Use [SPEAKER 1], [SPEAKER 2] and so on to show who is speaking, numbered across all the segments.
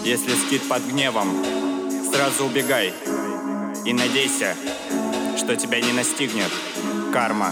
[SPEAKER 1] Если скит под гневом, сразу убегай и надейся, что тебя не настигнет карма.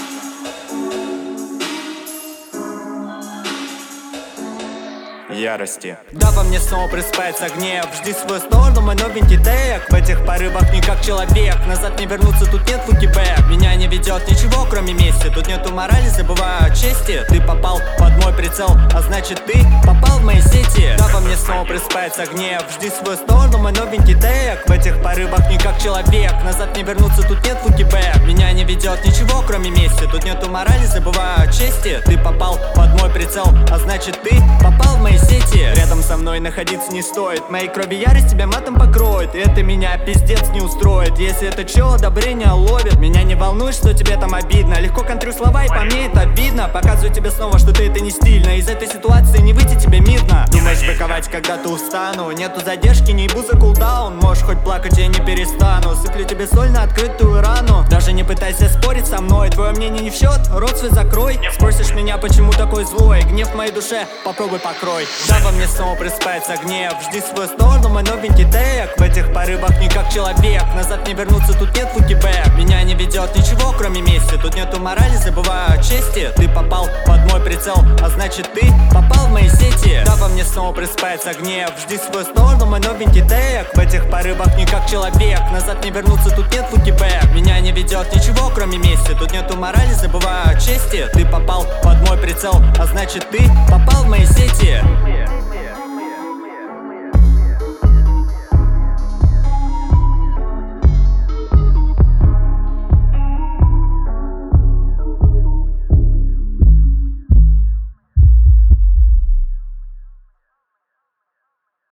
[SPEAKER 1] Ярости.
[SPEAKER 2] Да, во мне снова просыпается гнев. Жди свою сторону, мой новенький тег. В этих порывах не как человек. Назад не вернуться, тут нет фуки-бэк. Меня не ведет ничего, кроме мести. Тут нету морали, забываю о чести. Ты попал под мой прицел, а значит ты попал в мои сети. Да, во мне снова просыпается гнев. Жди свою сторону, мой новенький тег. В этих порывах не как человек. Назад не вернуться, тут нет фуки-бэк. Меня не ведет ничего, кроме мести. Тут нету морали, забываю о чести. Ты попал под мой прицел, а значит ты попал в мои сети. Рядом со мной находиться не стоит. Моей крови ярость тебя матом покроет. И это меня пиздец не устроит. Если это чел одобрение ловит, меня не волнует, что тебе там обидно. Легко контрю слова, и по мне это видно. Показываю тебе снова, что ты это не стильно. Из этой ситуации не выйти тебе мирно. Думаешь быковать, когда ты устану? Нету задержки, не ебу за кулдаун. Можешь хоть плакать, я не перестану. Сыплю тебе соль на открытую рану. Даже не пытайся спорить со мной. Твое мнение не в счет, рот свой закрой. Спросишь меня, почему такой злой? Гнев в моей душе, попробуй покрой. Да, во мне снова просыпается гнев. Жди свою сторону, мой новенький тег. В этих порывах не как человек. Назад не вернуться, тут нет фуки-бэк. Меня не ведет ничего, кроме мести. Тут нету морали, забываю о чести. Ты попал под мой прицел, а значит ты попал в мои сети. Да, во мне снова просыпается гнев. Жди свою сторону, мой новенький тег. В этих порывах не как человек. Назад не вернуться, тут нет фуки-бэк. Меня не ведет ничего, кроме мести. Тут нету морали, забываю о чести. Ты попал под мой прицел, а значит ты попал в мои сети.